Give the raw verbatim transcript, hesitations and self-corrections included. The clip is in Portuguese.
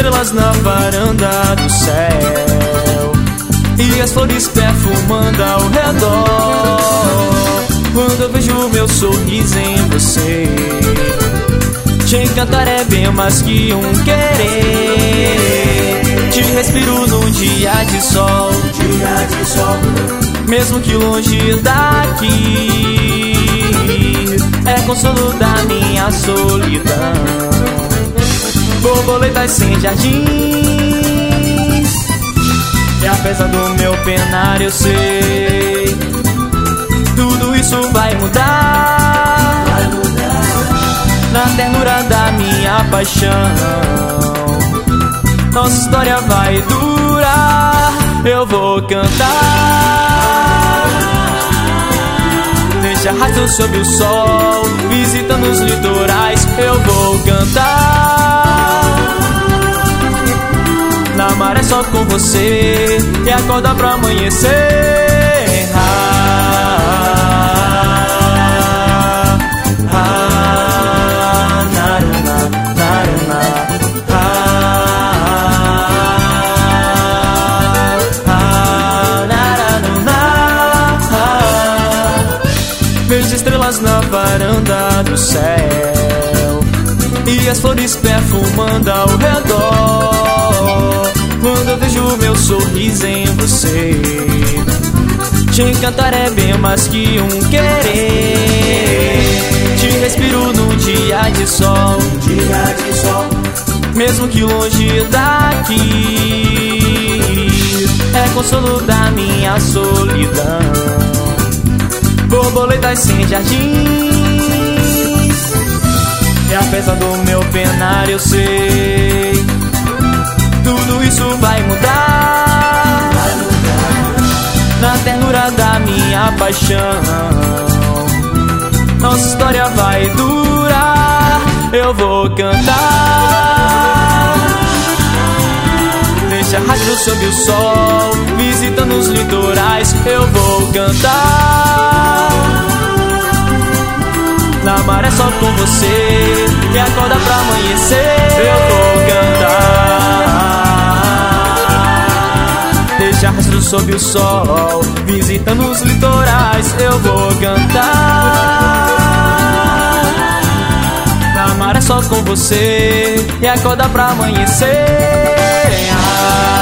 estrelas na varanda do céu e as flores perfumando ao redor. Quando eu vejo meu sorriso em você, te encantar é bem mais que um querer. Te respiro num dia de sol, dia de sol, mesmo que longe daqui. É consolo da minha solidão, borboletas sem jardins. E apesar do meu penar eu sei, tudo isso vai mudar, vai mudar. Na ternura da minha paixão, nossa história vai durar. Eu vou cantar neste arrasto sob o sol, visitando os litorais. Eu vou cantar na maré só com você e acordar pra amanhecer. Ah, ah, naruna, naruna, ah, ah, naruna, ah. Vejo estrelas na varanda do céu e as flores perfumando ao redor. Quando eu vejo meu sorriso em você, te encantar é bem mais que um querer. Te respiro num dia de sol, dia de sol, mesmo que longe daqui. É consolo da minha solidão, borboletas sem jardins. E apesar do meu penar eu sei, tudo isso vai mudar, vai mudar. Na ternura da minha paixão, nossa história vai durar. Eu vou cantar neste arrasto sob o sol, visitando os litorais. Eu vou cantar na maré só com você e acorda pra amanhecer. Eu vou cantar neste arrasto sob o sol, visitando os litorais. Eu vou cantar na maré só com você e acorda pra amanhecer. Ah,